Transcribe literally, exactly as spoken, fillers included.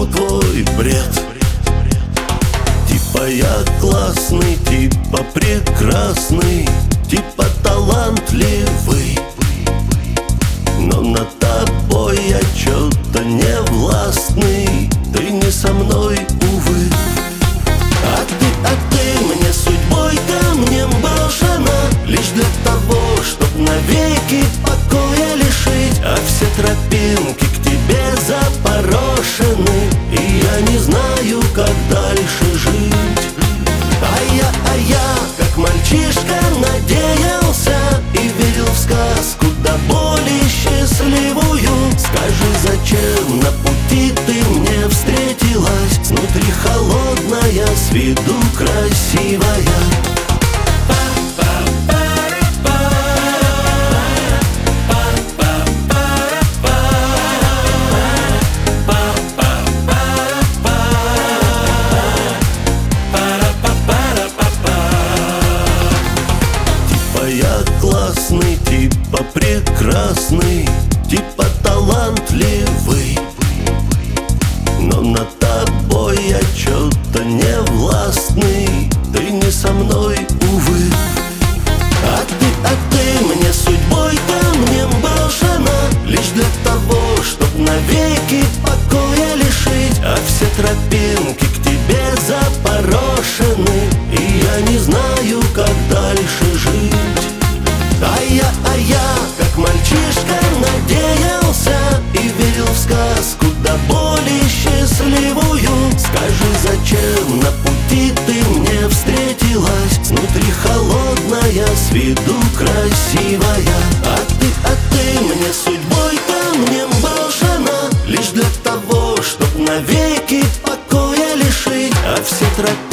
твой бред. Типа я классный, типа прекрасный, типа талантливый, но над тобой я чё-то не властный. Ты не со мной, увы. А ты, а ты мне судьбой камнем брошена, лишь для того, чтоб навеки покоя лишить. А все тропинки к тебе запорошены, и я не знаю, как дальше жить. А я, а я, как мальчишка, надеялся и верил в сказку до боли счастливую. Скажи, зачем на пути ты мне встретилась, снутри холодная, с виду красивая? Я классный, типа прекрасный, типа талантливый, но над тобой я чё-то не властный. Ты не со мной, увы. А ты, а ты мне судьбой камнем брошена, лишь для того, чтоб навеки покоя лишить. А все тропинки к тебе запорошены, и я не знаю, как дальше жить. А я, а я, как мальчишка, надеялся и верил в сказку до боли счастливую. Скажи, зачем на пути ты мне встретилась, снутри холодная, с виду красивая? А ты, а ты мне судьбой камнем брошена, лишь для того, чтоб навеки покоя лишить. А все тропинки